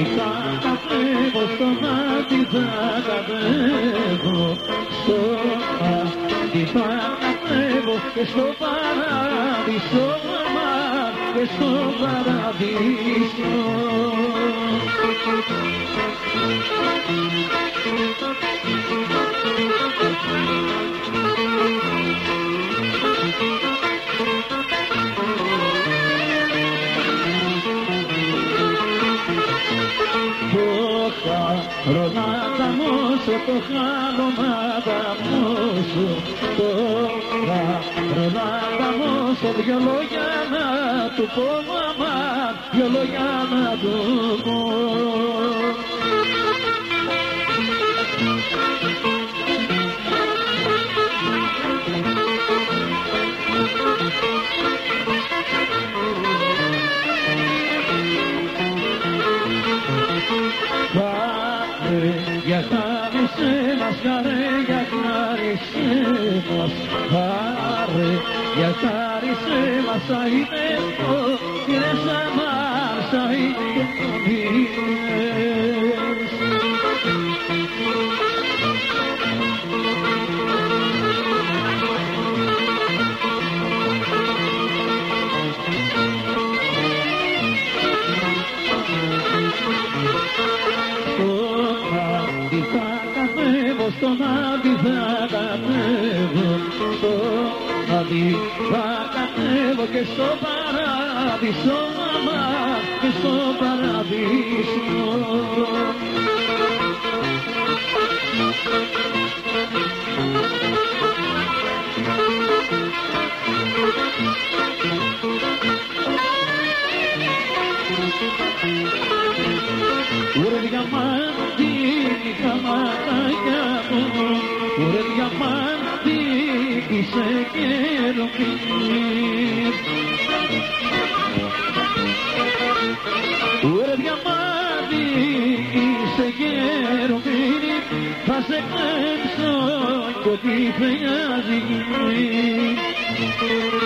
θα κατέβω στον Άδη, θα κατέβω στον Άδη, θα κατέβω και στο παράδεισο, αμάν, και στο παράδεισο. Το χάνω να δαμώσω, το χάνω να δαμώσω, δυο λόγια να του πω, μαμά, δυο λόγια να του πω. Για χάρισε μας, χαρέ, για χάρισε μας, χαρέ, για χάρισε μας, αΐδε το πήρες αμάς, αΐδε το πήρες. Στον Άδη θα κατέβω, στον Άδη θα κατέβω και στο παράδεισο, μαμά, και στο παράδεισο. Ουρε διαμάντι, καματάκια μου, ουρε διαμάντι, είσαι καιρομήνης. Ουρε διαμάντι, είσαι καιρομήνης, θα σε κλέψω κι ό,τι χρειάζει.